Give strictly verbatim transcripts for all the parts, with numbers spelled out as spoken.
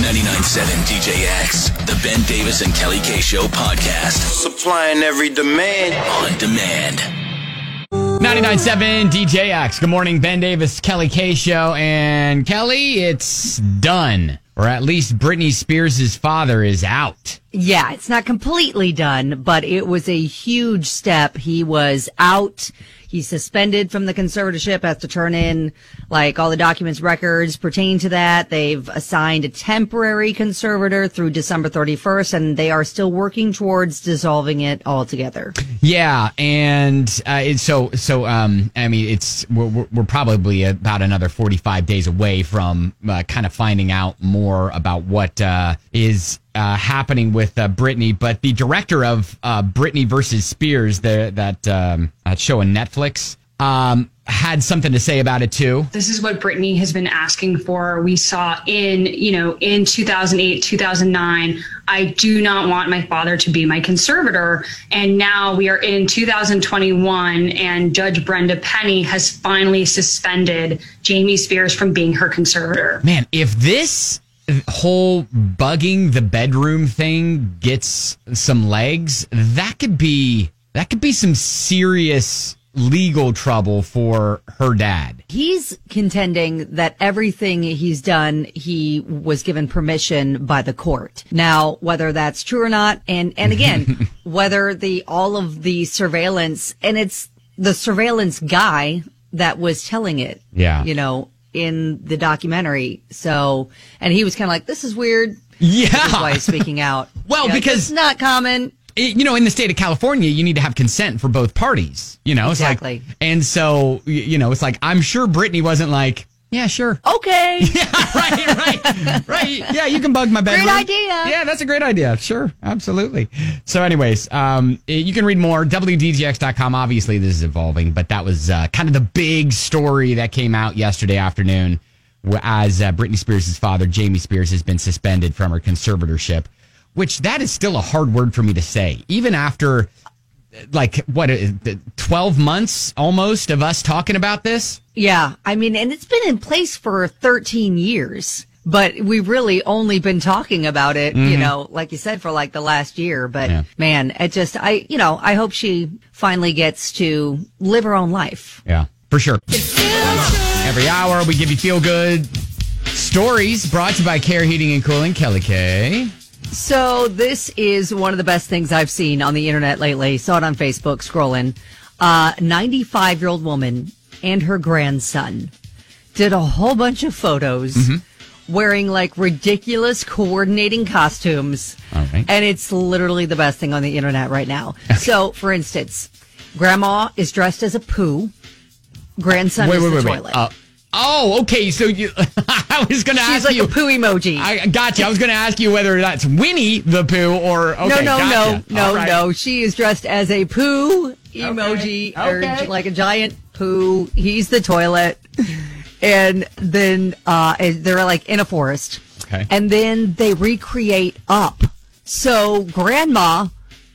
ninety-nine point seven D J X, the Ben Davis and Kelly K Show podcast. Supplying every demand. On demand. ninety-nine point seven D J X. Good morning, Ben Davis, Kelly K Show. And Kelly, it's done. Or at least Britney Spears' father is out. Yeah, it's not completely done, but it was a huge step. He was out. He's suspended from the conservatorship, has to turn in, like, all the documents, records pertaining to that. They've assigned a temporary conservator through December thirty-first, and they are still working towards dissolving it altogether. Yeah, and uh, it's so, so, um, I mean, it's, we're, we're probably about another forty-five days away from uh, kind of finding out more about what uh, is Uh, happening with uh, Britney, but the director of uh, Britney versus Spears, the, that um, that show on Netflix, um, had something to say about it too. This is what Britney has been asking for. We saw in, you know, in two thousand eight, two thousand nine, I do not want my father to be my conservator. And now we are in two thousand twenty-one, and Judge Brenda Penny has finally suspended Jamie Spears from being her conservator. Man, if this whole bugging the bedroom thing gets some legs, that could be that could be some serious legal trouble for her dad. He's contending that everything he's done, he was given permission by the court. Now, whether that's true or not, and and again, whether the all of the surveillance, and it's the surveillance guy that was telling it, yeah, you know, in the documentary. So, and he was kind of like, this is weird. Yeah. That's why he's speaking out. Well, yeah, because it's not common. It, you know, in the state of California, you need to have consent for both parties. You know, exactly. It's like, and so, you know, it's like, I'm sure Britney wasn't like, yeah, sure. Okay. Yeah, right, right, right. Yeah, you can bug my bedroom. Great idea. Yeah, that's a great idea. Sure, absolutely. So anyways, um, you can read more, W D G X dot com. Obviously, this is evolving, but that was uh, kind of the big story that came out yesterday afternoon as uh, Britney Spears' father, Jamie Spears, has been suspended from her conservatorship, which that is still a hard word for me to say. Even after, like, what, twelve months almost of us talking about this? Yeah, I mean, and it's been in place for thirteen years, but we've really only been talking about it, mm-hmm. you know, like you said, for like the last year. But yeah. man, it just, I, you know, I hope she finally gets to live her own life. Yeah, for sure. Every hour we give you feel good stories brought to you by Care Heating and Cooling. Kelly K. So this is one of the best things I've seen on the internet lately. Saw it on Facebook scrolling. A ninety-five-year-old woman and her grandson did a whole bunch of photos mm-hmm. wearing like ridiculous coordinating costumes. All right. And it's literally the best thing on the internet right now. Okay. So, for instance, grandma is dressed as a poo. Grandson wait, is wait, the wait, toilet. Wait. Uh, oh, okay. So you, I was going to ask like you. She's like a poo emoji. I got you. I was going to ask you whether that's Winnie the Pooh or okay, no, no, gotcha. no, no, right. no. She is dressed as a poo emoji okay. Okay. or like a giant poo. He's the toilet, and then uh, they're like in a forest. Okay, and then they recreate up. So grandma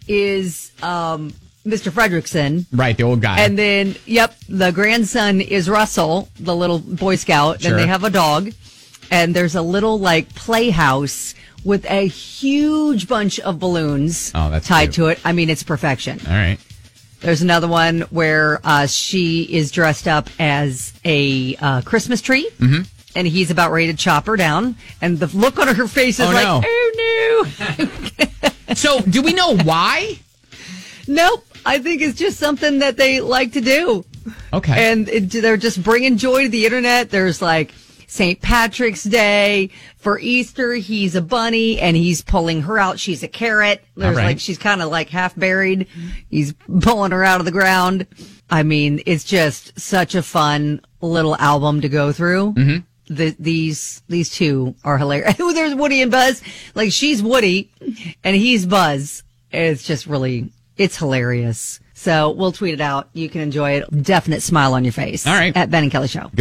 is um, Mister Fredrickson. Right, the old guy. And then, yep, the grandson is Russell, the little Boy Scout. Sure. And they have a dog. And there's a little, like, playhouse with a huge bunch of balloons oh, that's tied cute. to it. I mean, it's perfection. All right. There's another one where uh, she is dressed up as a uh, Christmas tree. Mm-hmm. And he's about ready to chop her down. And the look on her face is oh, like, no. oh, no. So, do we know why? Nope. I think it's just something that they like to do. Okay. And it, they're just bringing joy to the internet. There's like Saint Patrick's Day. For Easter, he's a bunny and he's pulling her out. She's a carrot. There's right. like, she's kind of like half buried. He's pulling her out of the ground. I mean, it's just such a fun little album to go through. Mm-hmm. The, these, these two are hilarious. There's Woody and Buzz. Like she's Woody and he's Buzz. It's just really, it's hilarious. So we'll tweet it out. You can enjoy it. Definite smile on your face. All right. At Ben and Kelly Show. Good deal.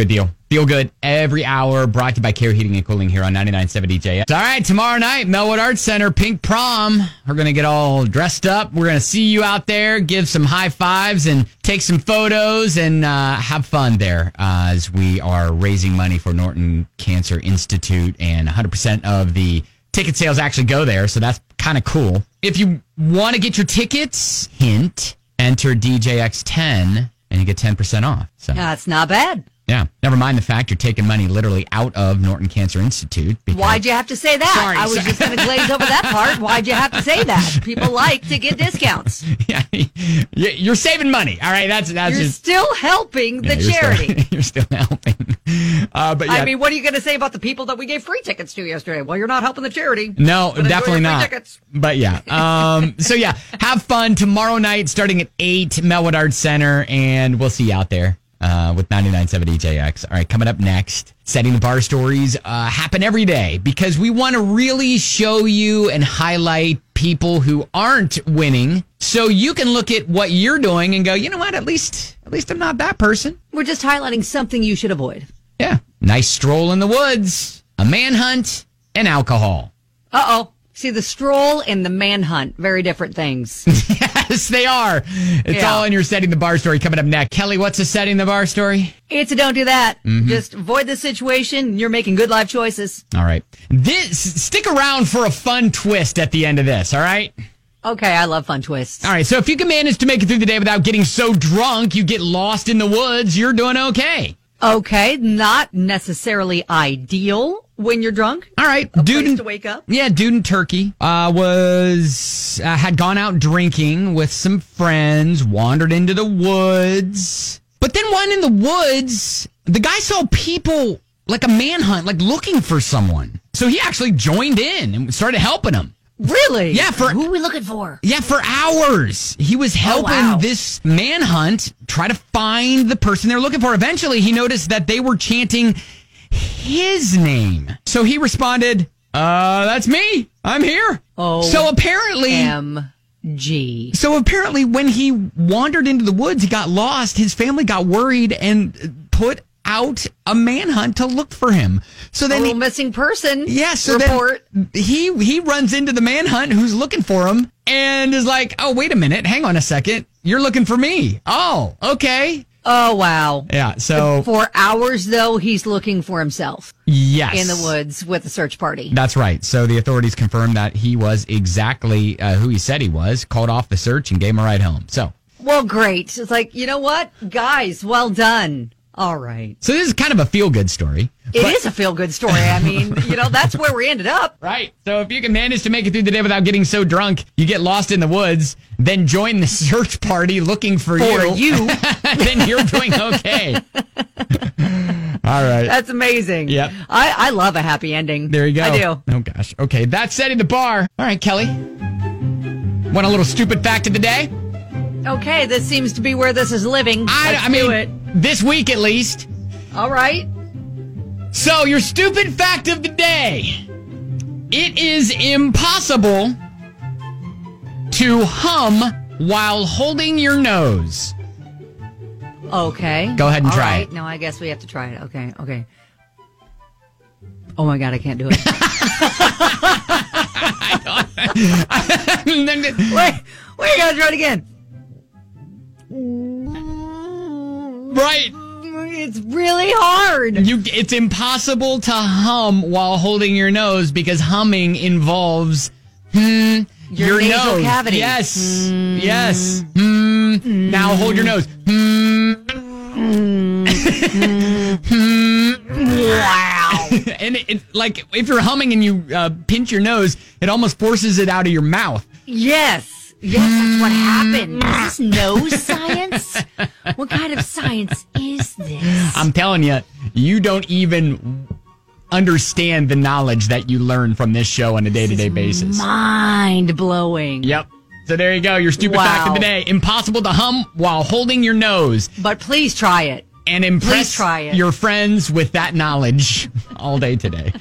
Feel good every hour. Brought to you by Care Heating and Cooling here on ninety-nine point seven D J X. All right, tomorrow night, Melwood Arts Center, Pink Prom. We're going to get all dressed up. We're going to see you out there, give some high fives and take some photos and uh, have fun there uh, as we are raising money for Norton Cancer Institute. And one hundred percent of the ticket sales actually go there, so that's kind of cool. If you want to get your tickets, hint, enter D J X ten and you get ten percent off. So That's not bad. yeah, never mind the fact you're taking money literally out of Norton Cancer Institute. because- Why'd you have to say that? Sorry, I was sorry. just going to glaze over that part. Why'd you have to say that? People like to get discounts. Yeah, you're saving money. All right, that's that's You're just still helping the yeah, you're charity. Still, you're still helping. Uh, but yeah, I mean, what are you going to say about the people that we gave free tickets to yesterday? Well, you're not helping the charity. no, But enjoy definitely your free not. tickets. But yeah, um, so yeah, have fun tomorrow night, starting at eight, Melwood Arts Center, and we'll see you out there. Uh, with ninety-nine point seven D J X. All right, coming up next, Setting the Bar stories uh, happen every day because we want to really show you and highlight people who aren't winning, so you can look at what you're doing and go, you know what? At least, at least I'm not that person. We're just highlighting something you should avoid. Yeah, nice stroll in the woods, a manhunt, and alcohol. Uh-oh. See, the stroll and the manhunt, very different things. Yes, they are. It's Yeah. all in your Setting the Bar story coming up next. Kelly, what's a Setting the Bar story? It's a don't do that. Mm-hmm. Just avoid the situation. You're making good life choices. All right. This stick around for a fun twist at the end of this, all right? Okay, I love fun twists. All right, so if you can manage to make it through the day without getting so drunk you get lost in the woods, you're doing okay. Okay, not necessarily ideal when you're drunk. All right, A dude place in- to wake up. Yeah, dude in Turkey uh, was uh, had gone out drinking with some friends, wandered into the woods, but then one in the woods, the guy saw people like a manhunt, like looking for someone. So he actually joined in and started helping them. Really? Yeah, for Who are we looking for? Yeah, for hours. He was helping wow. this manhunt try to find the person they're looking for. Eventually, he noticed that they were chanting his name. So he responded, uh, that's me. I'm here. Oh, so apparently, M G. so apparently when he wandered into the woods, he got lost. His family got worried and put out a manhunt to look for him. So A then little he, missing person yeah, so report. then he he runs into the manhunt who's looking for him and is like, "Oh, wait a minute, hang on a second, you're looking for me." Oh, okay, Oh, wow. yeah. So For hours, though, he's looking for himself yes, in the woods with a search party. That's right. So the authorities confirmed that he was exactly uh, who he said he was. Called off the search and gave him a ride home. So Well, great. It's like, you know what? Guys, well done. All right. so this is kind of a feel good story. It but- is a feel-good story. I mean, you know, that's where we ended up. Right. So if you can manage to make it through the day without getting so drunk, you get lost in the woods, then join the search party looking for, For you, you. then you're doing okay. All right. That's amazing. Yep. I, I love a happy ending. There you go. I do. Oh, gosh. Okay. That's Setting the Bar. All right, Kelly. Want a little stupid fact of the day? Okay, this seems to be where this is living. I, Let's I mean, do it. this week at least. All right. So, your stupid fact of the day. It is impossible to hum while holding your nose. Okay. Go ahead and All try right. it. No, I guess we have to try it. Okay. Okay. Oh my God, I can't do it. wait, wait, I gotta try it again. Right. It's really hard. You, it's impossible to hum while holding your nose because humming involves hmm, Your your nasal nose. cavity. Yes. Yes. Hmm. Now hold your nose. Hmm. Wow. And it, it, like if you're humming and you uh, pinch your nose, it almost forces it out of your mouth. Yes. Yes, that's what happened. Is this nose science? What kind of science is this? I'm telling you, you don't even understand the knowledge that you learn from this show on a day-to-day basis. Mind blowing. Yep. So there you go. Your stupid Wow. fact of the day. Impossible to hum while holding your nose. But please try it. And impress Please try it. your friends with that knowledge all day today.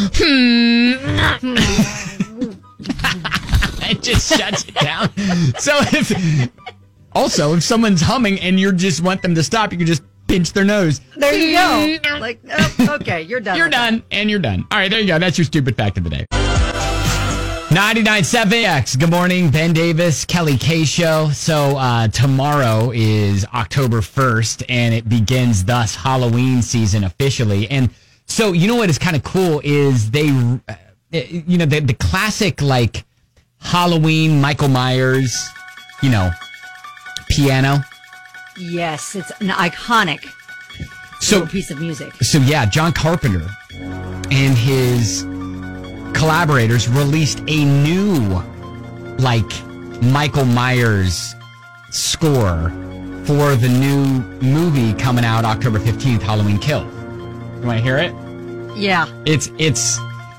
It just shuts it down. So if also if someone's humming and you just want them to stop, you can just pinch their nose. There you go. Like, oh, okay, you're done. You're with done, and you're done. All right, there you go. That's your stupid fact of the day. ninety-nine point seven X. Good morning, Ben Davis, Kelly K Show. So uh, tomorrow is October first, and it begins thus Halloween season officially. And so you know what is kind of cool is they, uh, you know, the, the classic like Halloween Michael Myers, you know, piano. Yes, it's an iconic So little piece of music. So yeah, John Carpenter and his collaborators released a new, like, Michael Myers score for the new movie coming out October fifteenth, Halloween Kills. You want to hear it? Yeah. It's it's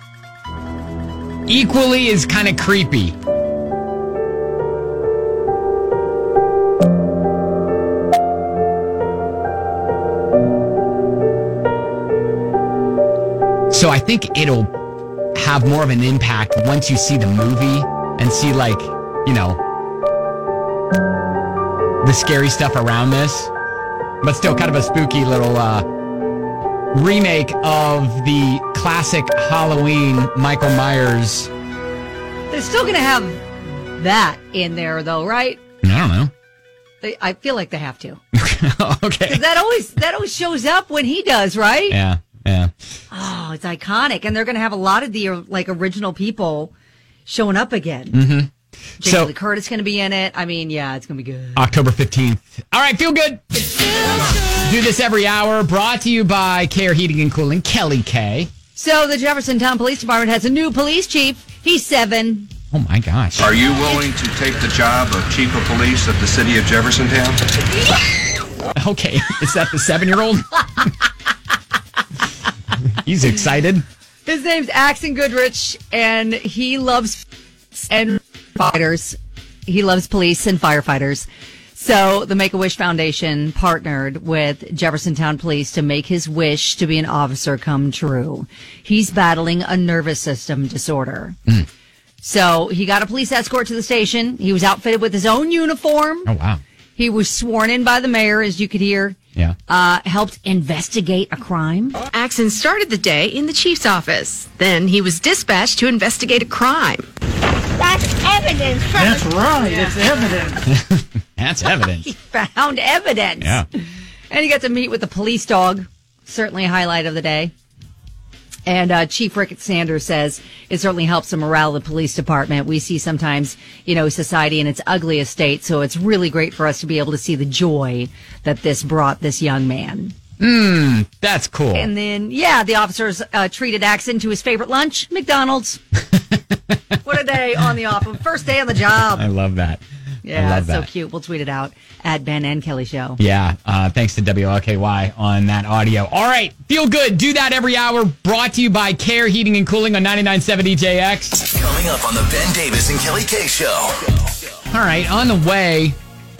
equally as kind of creepy. So I think it'll have more of an impact once you see the movie and see, like, you know, the scary stuff around this, but still kind of a spooky little uh, remake of the classic Halloween Michael Myers. They're still going to have that in there, though, right? I don't know. They, I feel like they have to. Okay. 'Cause that always that always shows up when he does, right? Yeah, yeah. Oh, it's iconic, and they're going to have a lot of the like original people showing up again. Mm-hmm. Jamie So- Lee Curtis going to be in it. I mean, yeah, it's going to be good. October fifteenth. All right, feel good. Do this every hour. Brought to you by Care Heating and Cooling, Kelly K. So the Jeffersontown Police Department has a new police chief. He's seven. Oh, my gosh. Are you willing to take the job of chief of police of the city of Jeffersontown? Okay, is that the seven-year-old? He's excited. His name's Axon Goodrich, and he loves and fighters. He loves police and firefighters. So the Make-A-Wish Foundation partnered with Jeffersontown Police to make his wish to be an officer come true. He's battling a nervous system disorder. Mm. So he got a police escort to the station. He was outfitted with his own uniform. Oh, wow. He was sworn in by the mayor, as you could hear. Yeah. Uh, helped investigate a crime. Axon started the day in the chief's office. Then he was dispatched to investigate a crime. That's evidence. That's right. It's evidence. That's evidence. He found evidence. Yeah. And he got to meet with the police dog. Certainly a highlight of the day. And uh, Chief Rick Sanders says it certainly helps the morale of the police department. We see sometimes, you know, society in its ugliest state. So it's really great for us to be able to see the joy that this brought this young man. Mm, that's cool. And then, yeah, the officers uh, treated Axon to his favorite lunch, McDonald's. What a day on the off. First day on the job. I love that. Yeah, I love so that. cute. We'll tweet it out at Ben and Kelly Show. Yeah, uh, thanks to W L K Y on that audio. All right, feel good. Do that every hour. Brought to you by Care Heating and Cooling on ninety-nine point seven E J X. Coming up on the Ben Davis and Kelly K Show. All right, on the way,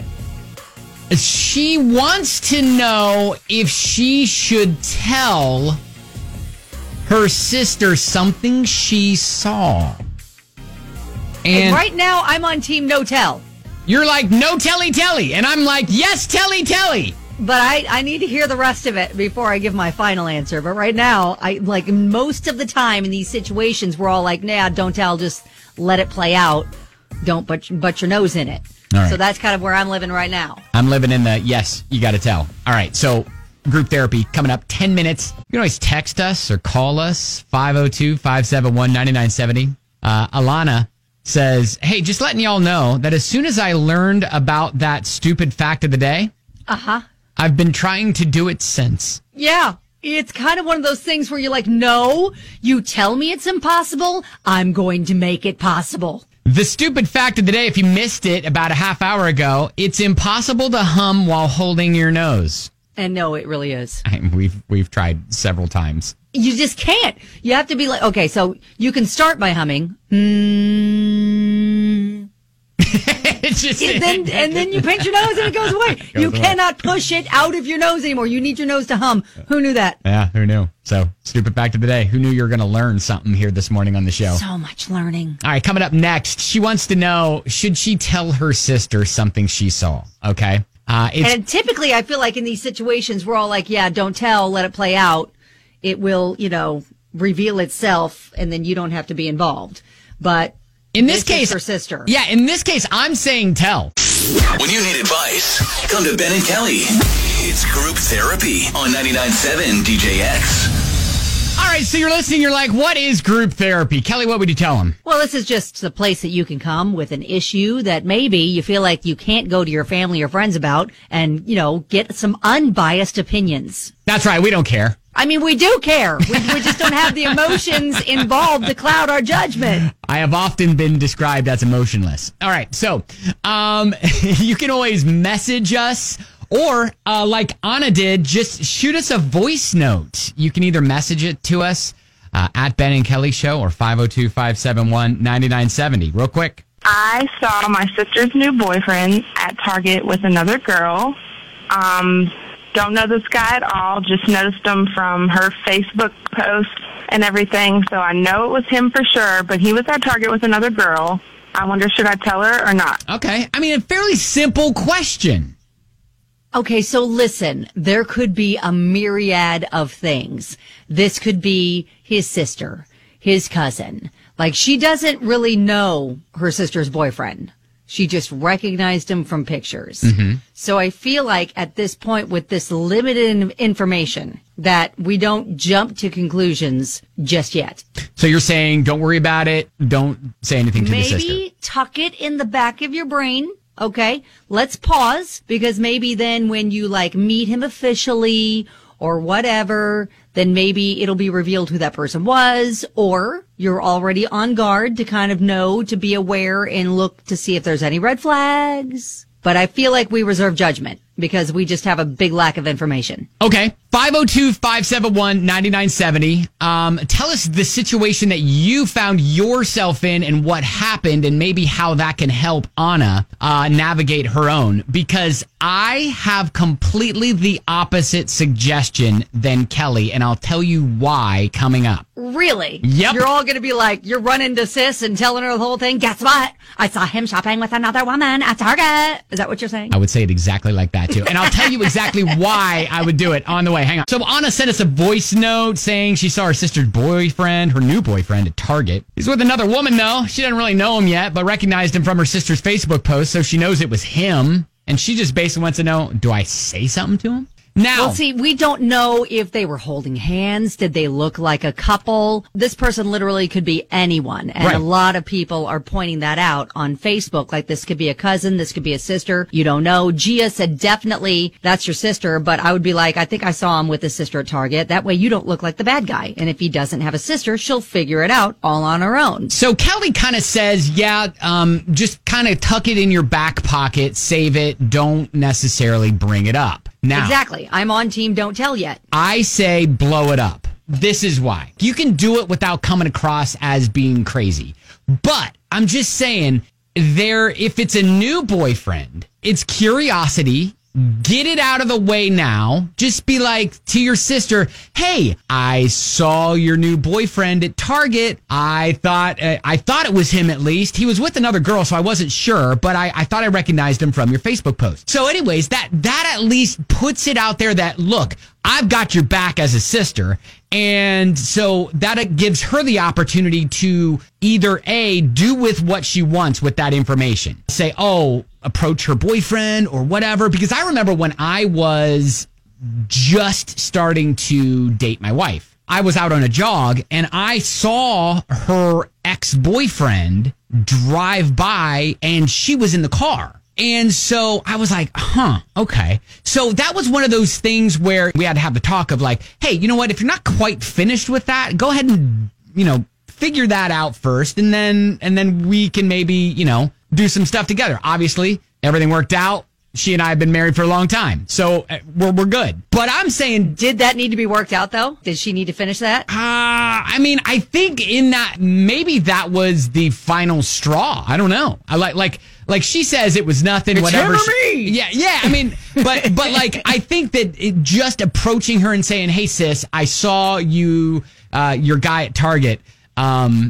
she wants to know if she should tell her sister something she saw. And, And right now, I'm on team no tell. you're like, no telly telly. And I'm like, yes, telly telly. But I, I need to hear the rest of it before I give my final answer. But right now, I like most of the time in these situations, we're all like, nah, don't tell, just let it play out. Don't butt, butt your nose in it. All right. So that's kind of where I'm living right now. I'm living in the yes, you got to tell. All right, so group therapy coming up ten minutes. You can always text us or call us five oh two, five seven one, nine nine seven oh. Uh, Alana says, hey, just letting y'all know that as soon as I learned about that stupid fact of the day, Uh-huh. I've been trying to do it since. Yeah. It's kind of one of those things where you're like, no, you tell me it's impossible. I'm going to make it possible. The stupid fact of the day, if you missed it about a half hour ago, it's impossible to hum while holding your nose. And no, it really is. I, we've we've tried several times. You just can't. You have to be like, okay, so you can start by humming. Mm. It's just and, then, and then you pinch your nose and it goes away. Goes you away. cannot push it out of your nose anymore. You need your nose to hum. Who knew that? Yeah, who knew? So, stupid fact of the day. Who knew you were going to learn something here this morning on the show? So much learning. All right, coming up next, she wants to know, should she tell her sister something she saw? Okay. Uh, it's, and typically, I feel like in these situations, we're all like, yeah, don't tell, let it play out. It will, you know, reveal itself, and then you don't have to be involved. But in this, this case, her sister. Yeah, in this case, I'm saying tell. When you need advice, come to Ben and Kelly. It's Group Therapy on ninety-nine point seven D J X. All right, so you're listening. You're like, what is group therapy? Kelly, what would you tell them? Well, this is just the place that you can come with an issue that maybe you feel like you can't go to your family or friends about and, you know, get some unbiased opinions. That's right. We don't care. I mean, we do care. We, we just don't have the emotions involved to cloud our judgment. I have often been described as emotionless. All right, so um, you can always message us. Or, uh, like Anna did, just shoot us a voice note. You can either message it to us uh, at Ben and Kelly Show or five oh two, five seven one, nine nine seven oh. Real quick. I saw my sister's new boyfriend at Target with another girl. Um, don't know this guy at all. Just noticed him from her Facebook post and everything. So I know it was him for sure, but he was at Target with another girl. I wonder, should I tell her or not? Okay. I mean, a fairly simple question. Okay, so listen, there could be a myriad of things. This could be his sister, his cousin. Like, she doesn't really know her sister's boyfriend. She just recognized him from pictures. Mm-hmm. So I feel like at this point, with this limited information, that we don't jump to conclusions just yet. So you're saying don't worry about it. Don't say anything to Maybe the sister. Maybe tuck it in the back of your brain. Okay, let's pause, because maybe then when you like meet him officially or whatever, then maybe it'll be revealed who that person was, or you're already on guard to kind of know, to be aware and look to see if there's any red flags. But I feel like we reserve judgment because we just have a big lack of information. Okay. five oh two, five seven one, nine nine seven oh. Um, tell us the situation that you found yourself in and what happened, and maybe how that can help Anna uh, navigate her own. Because I have completely the opposite suggestion than Kelly, and I'll tell you why coming up. Really? Yep. You're all going to be like, you're running to sis and telling her the whole thing. Guess what? I saw him shopping with another woman at Target. Is that what you're saying? I would say it exactly like that, too. And I'll tell you exactly why I would do it on the way. Hang on. So Anna sent us a voice note saying she saw her sister's boyfriend, her new boyfriend, at Target. He's with another woman, though. She doesn't really know him yet, but recognized him from her sister's Facebook post, so she knows it was him. And she just basically wants to know, do I say something to him? Now, well, see, we don't know if they were holding hands. Did they look like a couple? This person literally could be anyone. And right. A lot of people are pointing that out on Facebook. Like, this could be a cousin. This could be a sister. You don't know. Gia said, definitely, that's your sister. But I would be like, I think I saw him with his sister at Target. That way you don't look like the bad guy. And if he doesn't have a sister, she'll figure it out all on her own. So Kelly kind of says, yeah, um, just kind of tuck it in your back pocket, save it. Don't necessarily bring it up. Now, exactly. I'm on team don't tell yet. I say blow it up. This is why. You can do it without coming across as being crazy. But I'm just saying, there, if it's a new boyfriend, it's curiosity. Get it out of the way now. Just be like to your sister, hey, I saw your new boyfriend at Target. I thought uh, I thought it was him at least. He was with another girl, so I wasn't sure, but I, I thought I recognized him from your Facebook post. So anyways, that, that at least puts it out there that, look, I've got your back as a sister. And so that gives her the opportunity to either A, do with what she wants with that information. Say, oh, approach her boyfriend or whatever. Because I remember when I was just starting to date my wife, I was out on a jog and I saw her ex-boyfriend drive by and she was in the car. And so I was like, huh, okay. So that was one of those things where we had to have the talk of like, hey, you know what? If you're not quite finished with that, go ahead and, you know, figure that out first. And then, and then we can maybe, you know, do some stuff together. Obviously, everything worked out. She and I have been married for a long time. So uh, we're, we're good. But I'm saying, did that need to be worked out though? Did she need to finish that? Uh, I mean, I think in that, maybe that was the final straw. I don't know. I like, like, Like she says it was nothing, it's whatever. Him or she, me. Yeah, yeah. I mean, but but like I think that it, just approaching her and saying, "Hey, sis, I saw you, uh, your guy at Target. Um,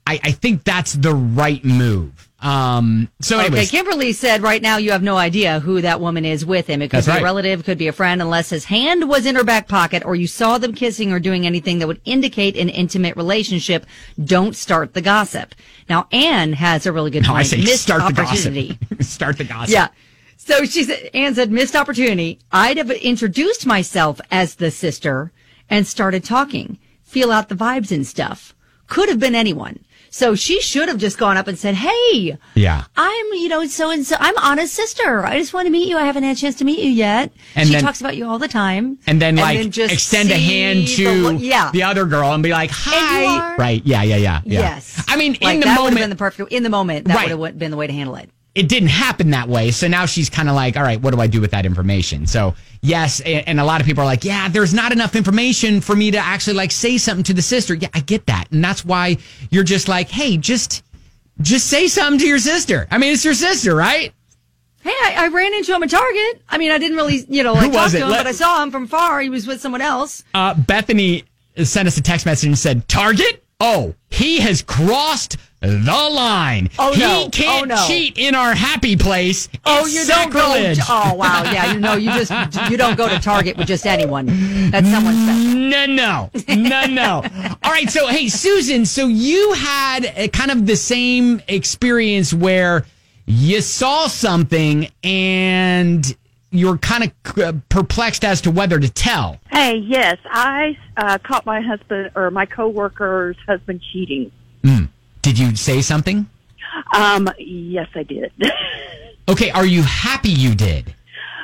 I, I think that's the right move. Um, so anyways. Okay, Kimberly said right now you have no idea who that woman is with him. It could That's be right. a relative, could be a friend, unless his hand was in her back pocket or you saw them kissing or doing anything that would indicate an intimate relationship. Don't start the gossip. Now, Anne has a really good No, point. I say Missed start the opportunity. gossip. Start the gossip. Yeah. So she said, Anne said, missed opportunity. I'd have introduced myself as the sister and started talking, feel out the vibes and stuff. Could have been anyone. So she should have just gone up and said, hey, Yeah. I'm, you know, so and so, I'm Anna's sister. I just want to meet you. I haven't had a chance to meet you yet. And she then- talks about you all the time. And then, like, just extend a see hand the to lo- yeah. the other girl and be like, And you hi. are- Right. Yeah, yeah, yeah. yeah. Yes. I mean, Like, in the that would have been moment, the perfect, in the moment, that Right. would have been the way to handle it. it didn't happen that way. So now she's kind of like, all right, what do I do with that information? So, yes. And, and a lot of people are like, yeah, there's not enough information for me to actually, like, say something to the sister. Yeah, I get that. And that's why you're just like, hey, just, just say something to your sister. I mean, it's your sister, right? Hey, I, I ran into him at Target. I mean, I didn't really, you know, Who like talk was to it? him, Let- but I saw him from far. He was with someone else. Uh, Bethany sent us a text message and said, Target? Oh, he has crossed the line. Oh, he no. can't Oh, no. cheat in our happy place. Oh, It's you sacrilege. don't go. Oh, wow. Yeah, you know, you just, you don't go to Target with just anyone. That's someone special. No, no, no, no. All right. So, hey, Susan, so you had a, kind of the same experience where you saw something and you're kind of uh, perplexed as to whether to tell. Hey, yes, I uh, caught my husband or my coworker's husband cheating. Mm. Did you say something? Um, yes, I did. Okay. Are you happy you did?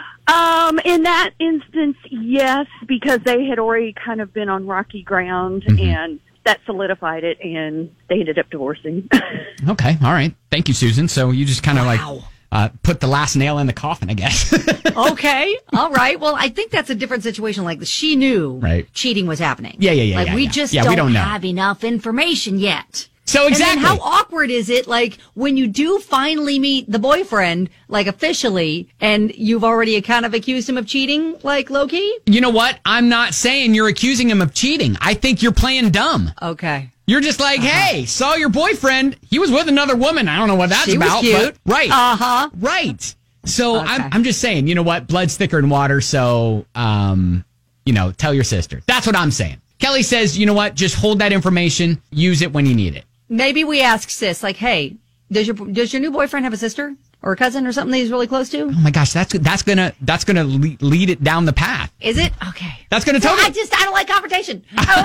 um, in that instance, yes, because they had already kind of been on rocky ground, Mm-hmm. and that solidified it, and they ended up divorcing. Okay. All right. Thank you, Susan. So you just kind of Wow. like uh, put the last nail in the coffin, I guess. Okay. All right. Well, I think that's a different situation. Like, she knew Right. cheating was happening. Yeah, yeah, yeah, Like, yeah, we yeah. just Yeah, we don't, don't know. have enough information yet. So exactly. And then how awkward is it, like, when you do finally meet the boyfriend, like, officially, and you've already kind of accused him of cheating, like, low-key? You know what? I'm not saying you're accusing him of cheating. I think you're playing dumb. Okay. You're just like, hey, saw your boyfriend. He was with another woman. I don't know what that's She was about. cute. But, right. Uh-huh. Right. So Okay. I'm, I'm just saying, you know what? Blood's thicker than water. So, um, you know, tell your sister. That's what I'm saying. Kelly says, you know what? Just hold that information. Use it when you need it. Maybe we ask sis, like, hey, does your does your new boyfriend have a sister or a cousin or something that he's really close to? Oh my gosh, that's that's gonna that's gonna lead, lead it down the path. Is it? Okay. That's gonna Well, tell I me. just, I don't like confrontation.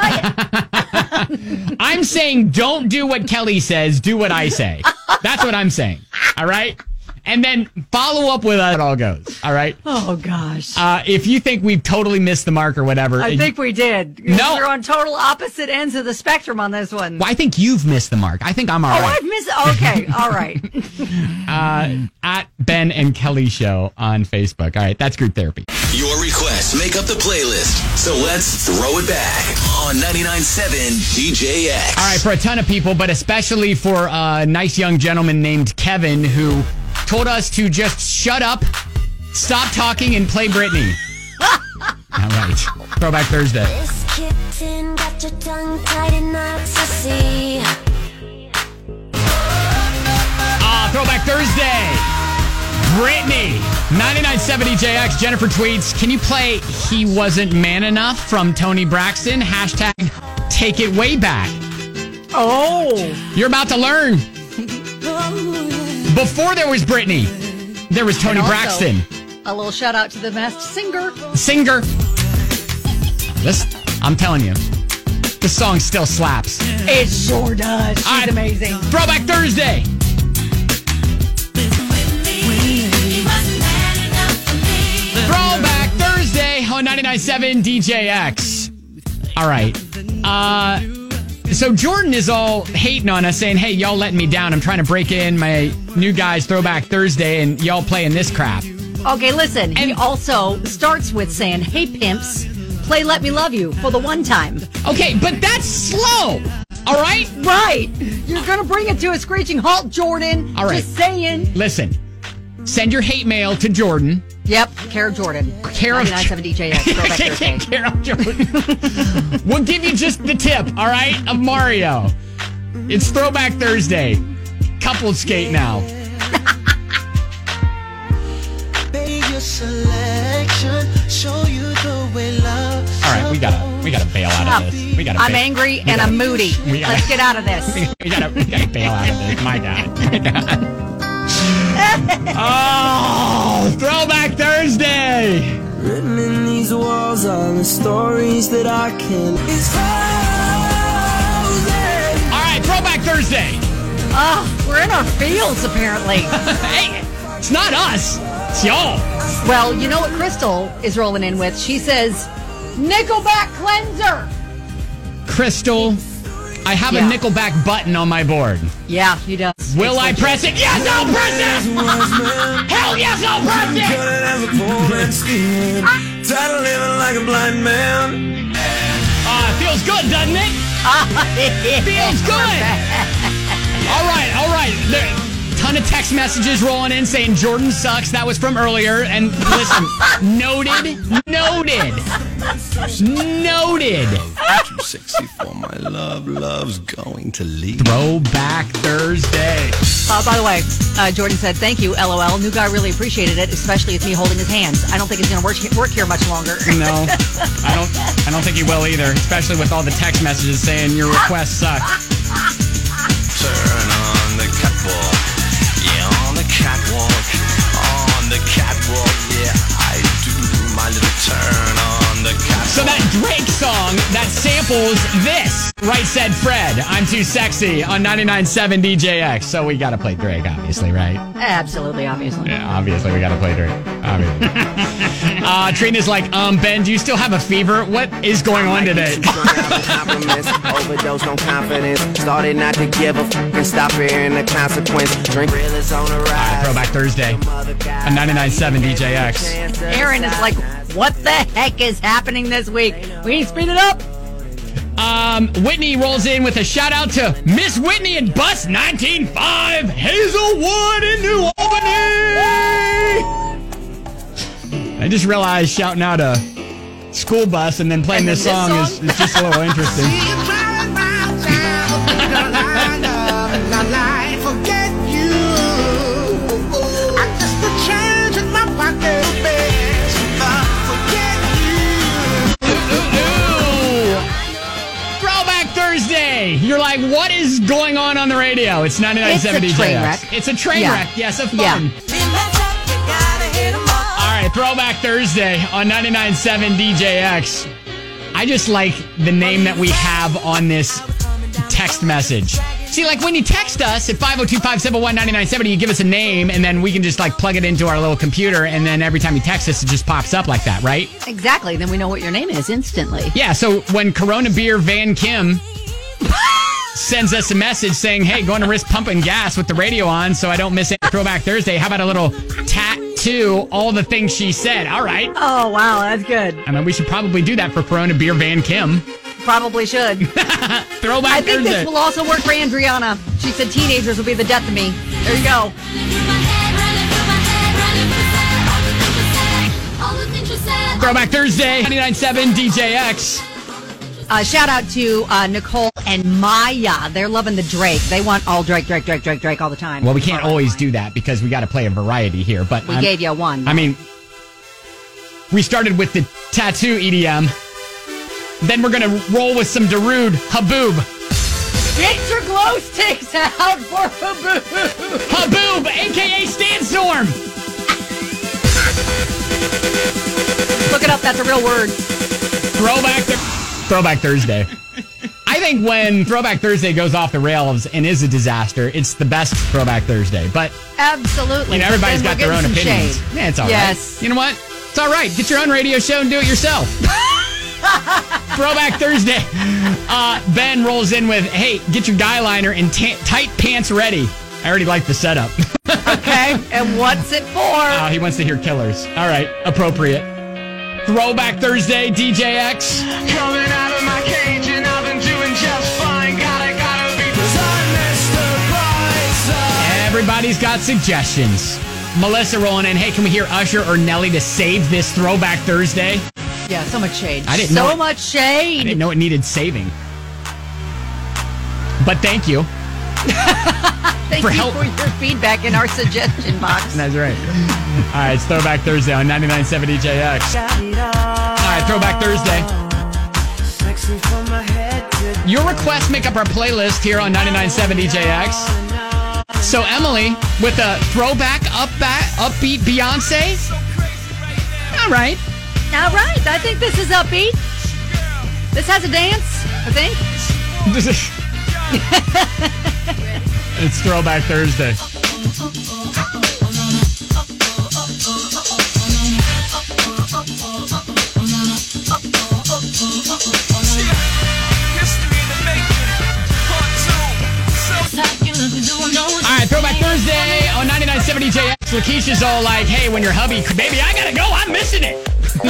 I like it. I'm saying don't do what Kelly says. Do what I say. That's what I'm saying. All right. And then follow up with how it all goes. All right. Oh, gosh. Uh, if you think we've totally missed the mark or whatever, I think we did. No. We're on total opposite ends of the spectrum on this one. well, I think you've missed the mark. I think I'm all Oh, right. I've missed. Okay, all right. Uh, at Ben and Kelly Show on Facebook. All right, that's group therapy. Your requests make up the playlist. So let's throw it back on ninety-nine point seven D J X. All right, for a ton of people, but especially for a nice young gentleman named Kevin who told us to just shut up, stop talking, and play Britney. All right, Throwback Thursday. This kitten got your tongue tied in ecstasy. Ah, Throwback Thursday. Britney. ninety-nine point seven D J X. Jennifer tweets, can you play He Wasn't Man Enough from Tony Braxton? Hashtag take it way back. Oh. You're about to learn. Before there was Britney, there was Tony And also, Braxton. A little shout out to the Masked Singer. Singer. This, I'm telling you, this song still slaps. It sure does. She's All right, amazing. Throwback Thursday. Throwback Thursday on ninety-nine point seven D J X. All right. Uh, so Jordan is all hating on us, saying, hey, y'all letting me down. I'm trying to break in my new guys Throwback Thursday, and y'all playing this crap. Okay, listen. And- he also starts with saying, hey, pimps, play Let Me Love You for the one time. Okay, but that's slow. All right? Right. You're going to bring it to a screeching halt, Jordan. All right. Just saying. Listen, send your hate mail to Jordan. Yep, Care of Jordan. Care of- ninety-nine point seven D J X. Throwback Thursday. Care of Jordan. We'll give you just the tip, all right, of Mario. It's Throwback Thursday. Couple skate now. All right, we gotta we gotta bail out of this. We gotta. I'm bail. angry we and gotta, I'm moody. we gotta- Let's get out of this. we gotta we gotta bail out of this. My God. My God. Oh, Throwback Thursday. Written in these walls are the stories that I can. All right, Throwback Thursday. Oh, we're in our fields, apparently. Hey, it's not us. It's y'all. Well, you know what Crystal is rolling in with? She says, Nickelback Cleanser. Crystal, I have Yeah. a Nickelback button on my board. Yeah, he does. Will It's I legit. press it? Yes, I'll press it. Hell yes, I'll press it. Tired of living like a blind man. Uh, feels good, doesn't it? Feels good. All right, all right. There, ton of text messages rolling in saying Jordan sucks. That was from earlier. And listen, noted, noted, noted. Too sexy for my love. Love's going to leave. Throwback Thursday. Uh, by the way, uh, Jordan said, thank you, LOL. New guy really appreciated it, especially with me holding his hands. I don't think he's going to work, work here much longer. No, I don't. I don't think he will either. Especially with all the text messages saying your requests suck. Turn on the catwalk. Yeah, on the catwalk. On the catwalk. Yeah, I do my little turn on the catwalk. So that Drake song that samples this, right said Fred, I'm too sexy on ninety-nine point seven D J X. So we got to play Drake, obviously, right? Absolutely, obviously. Yeah, obviously we got to play Drake. Obviously. uh, Trina's like, um, Ben, do you still have a fever? What is going on today? Overdose on confidence. Started not to give a f and stop fearing the consequence. Drink real is on the rise. Throwback Thursday on ninety-nine point seven D J X. Aaron is like, what the heck is happening this week? We need to speed it up. Um, Whitney rolls in with a shout out to Miss Whitney and Bus nineteen point five Hazelwood in New Albany. I just realized shouting out a school bus and then playing And this, then song, this Is, song? is just a little interesting. Throwback Thursday. You're like, what is going on on the radio? It's ninety-nine point seven D J X. It's a train wreck. It's a train Yeah. wreck. Yes, of fun. Yeah. All right, Throwback Thursday on ninety-nine point seven D J X. I just like the name that we have on this text message. See, like when you text us at five oh two, five seven one, nine nine seven zero, you give us a name, and then we can just like plug it into our little computer, and then every time you text us, it just pops up like that, right? Exactly. Then we know what your name is instantly. Yeah, so when Corona Beer Van Kim sends us a message saying, hey, going to risk pumping gas with the radio on so I don't miss it Throwback Thursday, how about a little tattoo, all the things she said? All right. Oh, wow. That's good. I mean, we should probably do that for Corona Beer Van Kim. Probably should. Throwback I think Thursday. this will also work for Andriana. She said teenagers will be the death of me. There you go. Throwback Thursday, ninety-nine point seven D J X. Uh, shout out to uh, Nicole and Maya. They're loving the Drake. They want all Drake, Drake, Drake, Drake, Drake all the time. Well, we can't always do that because we got to play a variety here. But We I'm- gave you one. I mean, we started with the tattoo E D M. Then we're going to roll with some Darude Haboob. Get your glow sticks out for Haboob. Haboob, a k a. Sandstorm. Look it up. That's a real word. Throwback, th- Throwback Thursday. I think when Throwback Thursday goes off the rails and is a disaster, it's the best Throwback Thursday. But Absolutely. you know, But everybody's then got we're their own getting some opinions. shade. Yeah, it's all Yes. right. You know what? It's all right. Get your own radio show and do it yourself. Throwback Thursday. Uh, Ben rolls in with, hey, get your guy liner and t- tight pants ready. I already like the setup. Okay. And what's it for? Uh, he wants to hear Killers. All right. Appropriate. Throwback Thursday, D J X. Coming out of my cage and I've been doing just fine. Gotta, gotta be Everybody's got suggestions. Melissa rolling in, hey, can we hear Usher or Nelly to save this Throwback Thursday? Yeah, so much shade. I didn't so know it- much shade. I didn't know it needed saving. But thank you. Thank for you help. for your feedback in our suggestion box. That's right. All right, it's Throwback Thursday on ninety-nine point seven D J X. All right, Throwback Thursday. Your requests make up our playlist here on ninety-nine point seven D J X. So Emily, with a throwback, up back, upbeat Beyonce. All right. All right. I think this is upbeat. This has a dance, I think. It's Throwback Thursday. All right, Throwback Thursday on ninety-nine point seven D J X. Lakeisha's all like, hey, when your hubby, baby, I gotta go, I'm missing it.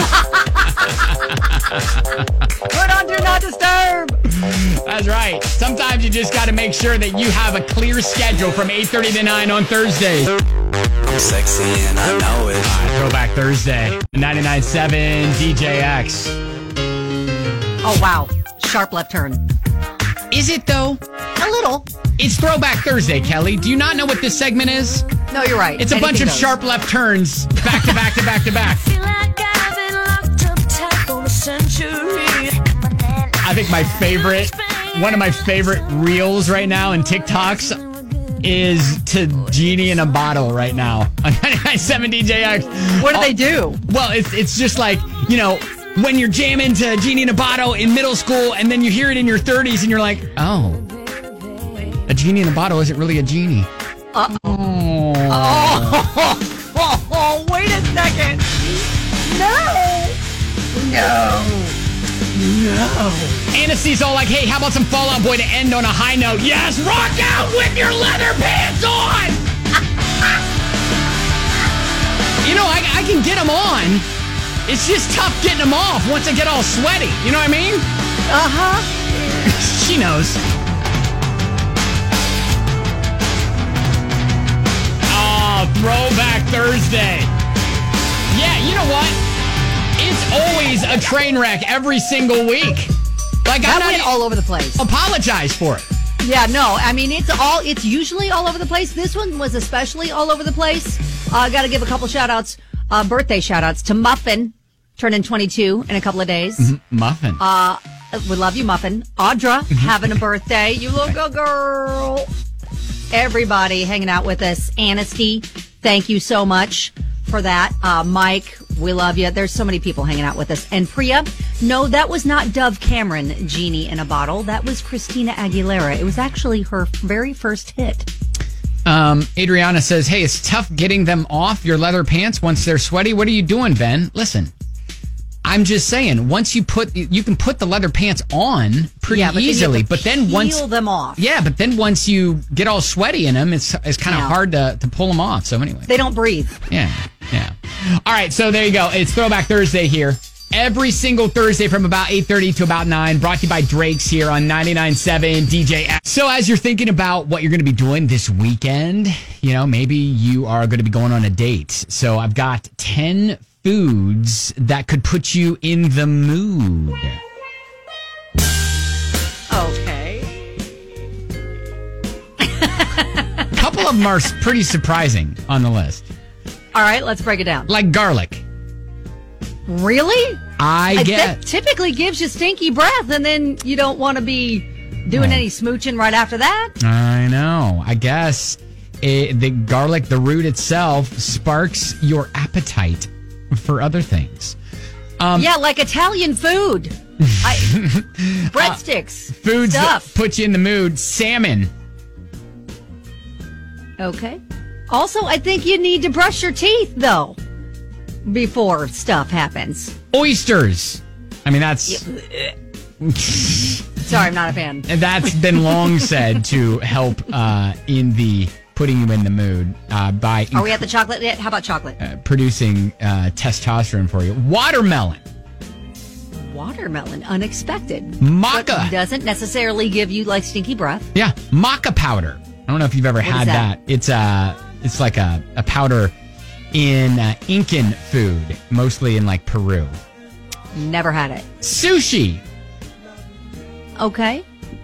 Put on Do Not Disturb. That's right. Sometimes you just got to make sure that you have a clear schedule from eight thirty to nine on Thursdays. I'm sexy and I know it. All right, Throwback Thursday, ninety-nine point seven D J X. Oh, wow. Sharp left turn. Is it, though? A little. It's Throwback Thursday, Kelly. Do you not know what this segment is? No, you're right. It's a Anything bunch of goes. sharp left turns back to back to back to back. I think my favorite, one of my favorite reels right now and TikToks is to Genie in a Bottle right now on ninety-nine point seven D J X. What do they do? Well, it's it's just like, you know, when you're jamming to Genie in a Bottle in middle school and then you hear it in your thirties and you're like, oh, a genie in a bottle isn't really a genie. Uh-oh. Oh. Oh. Oh, oh, wait a second. No. No. No. Anastasy's all like, hey, how about some Fall Out Boy to end on a high note? Yes, rock out with your leather pants on! You know, I, I can get them on. It's just tough getting them off once I get all sweaty. You know what I mean? Uh-huh. She knows. Oh, Throwback Thursday. Yeah, you know what? It's always a train wreck every single week. Like, that I'm went not all over the place. Apologize for it. Yeah, no, I mean, it's all, it's usually all over the place. This one was especially all over the place. I uh, got to give a couple shout outs, uh, birthday shout outs to Muffin, turning twenty-two in a couple of days. Mm-hmm. Muffin. Uh, we love you, Muffin. Audra, having a birthday. You look a girl. Everybody hanging out with us. Anasty, thank you so much for that. Uh, Mike, we love you. There's so many people hanging out with us. And Priya, no, that was not Dove Cameron, Genie in a Bottle. That was Christina Aguilera. It was actually her very first hit. Um, Adriana says, hey, it's tough getting them off your leather pants once they're sweaty. What are you doing, Ben? Listen, I'm just saying, once you put, you can put the leather pants on pretty yeah, but easily, then but then once peel them off. Yeah, but then once you get all sweaty in them, it's it's kind of Yeah. hard to, to pull them off. So anyway, They don't breathe. yeah, yeah. All right, so there you go. It's Throwback Thursday here. Every single Thursday from about eight thirty to about nine, brought to you by Drake's here on ninety-nine point seven D J X. So as you're thinking about what you're going to be doing this weekend, you know, maybe you are going to be going on a date. So I've got ten foods that could put you in the mood. Okay. A couple of them are pretty surprising on the list. All right, let's break it down. Like garlic. Really? I Uh, get... That typically gives you stinky breath, and then you don't want to be doing Oh. any smooching right after that. I know. I guess it, the garlic, the root itself, sparks your appetite for other things. Um, Yeah, like Italian food. I, breadsticks. Uh, Foods Stuff. that put you in the mood. Salmon. Okay. Also, I think you need to brush your teeth, though, before stuff happens. Oysters. I mean, that's... Sorry, I'm not a fan. That's been long said to help uh, in the putting you in the mood uh, by Are we at the chocolate yet? How about chocolate? uh, producing uh, testosterone for you. Watermelon. Watermelon, unexpected. Maca. But doesn't necessarily give you, like, stinky breath. Yeah, maca powder. I don't know if you've ever What had is that? that. It's a, it's like a, a powder in uh, Incan food, mostly in like Peru. Never had it. Sushi. Okay.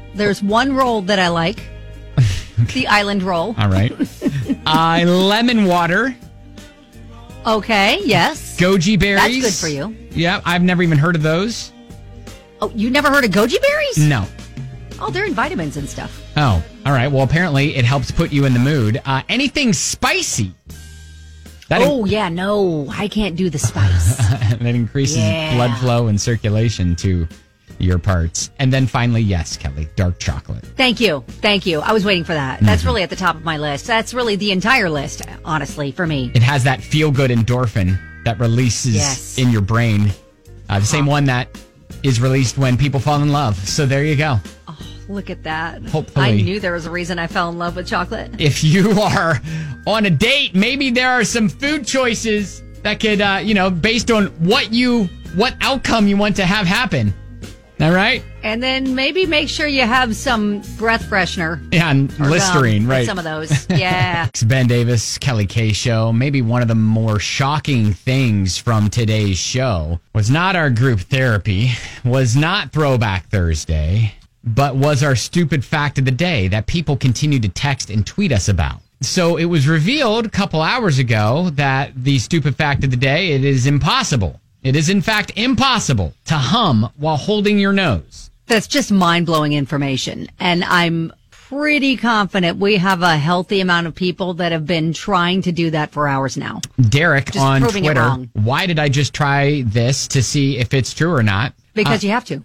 There's one roll that I like. The island roll. All right. uh, lemon water. Okay, yes. Goji berries. That's good for you. Yeah, I've never even heard of those. Oh, you never heard of goji berries? No. Oh, they're in vitamins and stuff. Oh, all right. Well, apparently it helps put you in the mood. Uh, anything spicy. That oh, in- yeah, no. I can't do the spice. that increases yeah. blood flow and circulation to your parts. And then finally, yes, Kelly, dark chocolate. Thank you. Thank you. I was waiting for that. Mm-hmm. That's really at the top of my list. That's really the entire list, honestly, for me. It has that feel-good endorphin that releases yes. in your brain. Uh, the same one that is released when people fall in love. So there you go. Oh, look at that. Hopefully. I knew there was a reason I fell in love with chocolate. If you are on a date, maybe there are some food choices that could, uh, you know, based on what you, what outcome you want to have happen. All right? And then maybe make sure you have some breath freshener. Yeah, and Listerine, gum, right. Some of those. Yeah. It's Ben Davis, Kelly K Show. Maybe one of the more shocking things from today's show was not our group therapy, was not Throwback Thursday, but was our stupid fact of the day that people continue to text and tweet us about. So it was revealed a couple hours ago that the stupid fact of the day, it is impossible. It is, in fact, impossible to hum while holding your nose. That's just mind-blowing information. And I'm pretty confident we have a healthy amount of people that have been trying to do that for hours now. Derek just on proving Twitter, it wrong. Why did I just try this to see if it's true or not? Because uh, you have to.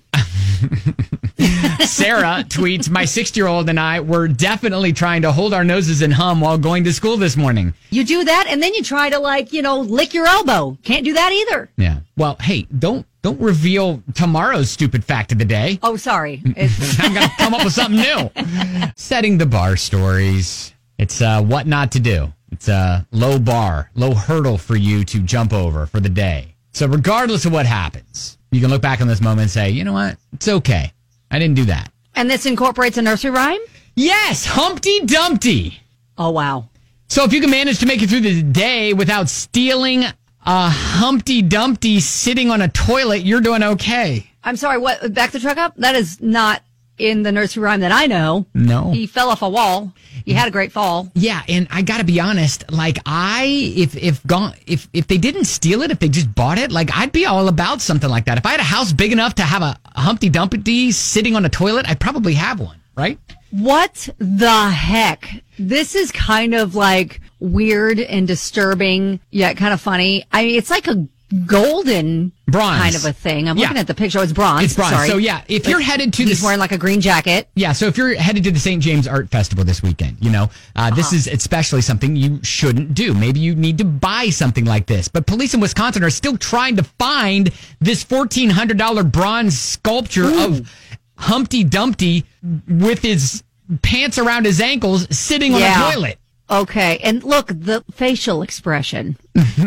Sarah tweets, my six-year-old and I were definitely trying to hold our noses and hum while going to school this morning. You do that, and then you try to, like, you know, lick your elbow. Can't do that either. Yeah. Well, hey, don't don't reveal tomorrow's stupid fact of the day. Oh, sorry. It's- I'm going to come up with something new. Setting the bar stories. It's uh, what not to do. It's a low bar, low hurdle for you to jump over for the day. So regardless of what happens, you can look back on this moment and say, you know what? It's okay. I didn't do that. And this incorporates a nursery rhyme? Yes, Humpty Dumpty. Oh, wow. So if you can manage to make it through the day without stealing a Humpty Dumpty sitting on a toilet, you're doing okay. I'm sorry, what? Back the truck up? That is not in the nursery rhyme that I know. No. He fell off a wall. He had a great fall. Yeah, and I got to be honest, like I, if if gone, if if they didn't steal it, if they just bought it, like I'd be all about something like that. If I had a house big enough to have a Humpty Dumpty sitting on a toilet, I'd probably have one, right? What the heck? This is kind of like weird and disturbing, yet kind of funny. I mean, it's like a golden bronze kind of a thing. I'm yeah. looking at the picture. It's bronze. It's bronze. Sorry. So yeah, if but you're headed to he's this, wearing like a green jacket. Yeah. So if you're headed to the Saint James Art Festival this weekend, you know, uh, this Uh-huh. is especially something you shouldn't do. Maybe you need to buy something like this. But police in Wisconsin are still trying to find this fourteen hundred dollars bronze sculpture Ooh. of Humpty Dumpty with his pants around his ankles sitting Yeah. on a toilet. Okay. And look, the facial expression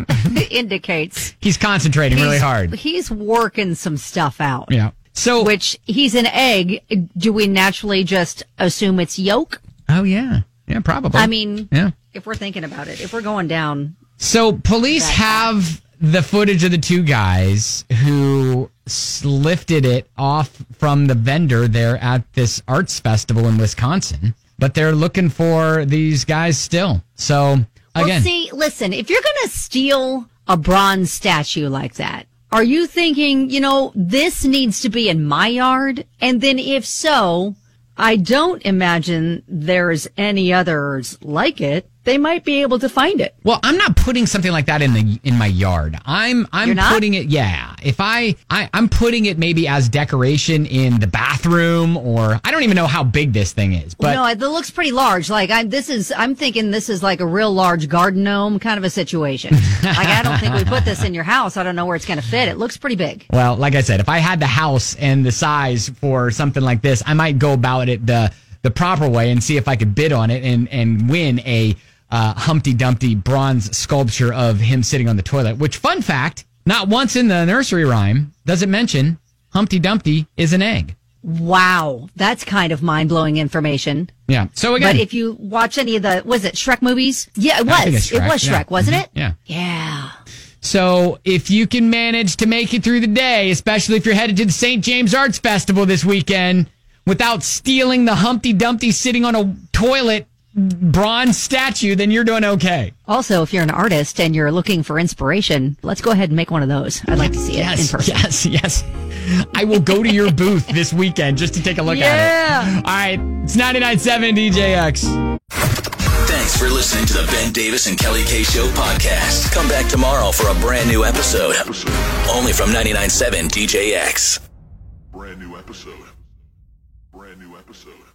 indicates He's concentrating really he's- hard. He's working some stuff out. Yeah. So, which he's an egg. Do we naturally just assume it's yolk? oh yeah, yeah, probably. I mean, yeah. if we're thinking about it, if we're going down. So police That have the footage of the two guys who s- lifted it off from the vendor there at this arts festival in Wisconsin, but they're looking for these guys still. So again, Well, see, listen, if you're going to steal a bronze statue like that, are you thinking, you know, this needs to be in my yard? And then if so, I don't imagine there's any others like it. They might be able to find it. well, I'm not putting something like that in the in my yard. I'm I'm You're not? putting it. Yeah, if I, I I'm putting it maybe as decoration in the bathroom, or I don't even know how big this thing is. But no, it looks pretty large. Like I, this is, I'm thinking this is like a real large garden gnome kind of a situation. Like I don't think we put this in your house. I don't know where it's going to fit. It looks pretty big. Well, like I said, if I had the house and the size for something like this, I might go about it the the proper way and see if I could bid on it and, and win a uh, Humpty Dumpty bronze sculpture of him sitting on the toilet. Which, fun fact, not once in the nursery rhyme does it mention Humpty Dumpty is an egg. Wow. That's kind of mind blowing information. Yeah. So again, But if you watch any of the, was it Shrek movies? Yeah, it I think was. it's It was Shrek, yeah. Shrek, wasn't it? yeah. Yeah. So if you can manage to make it through the day, especially if you're headed to the Saint James Arts Festival this weekend, without stealing the Humpty Dumpty sitting on a toilet bronze statue, then you're doing okay. Also, if you're an artist and you're looking for inspiration, let's go ahead and make one of those. I'd like to see it yes, in person. Yes, yes. I will go to your booth this weekend just to take a look yeah. at it. All right, it's ninety-nine point seven D J X. Thanks for listening to the Ben Davis and Kelly K Show podcast. Come back tomorrow for a brand new episode. Only from ninety-nine point seven D J X. Brand new episode. Brand new episode.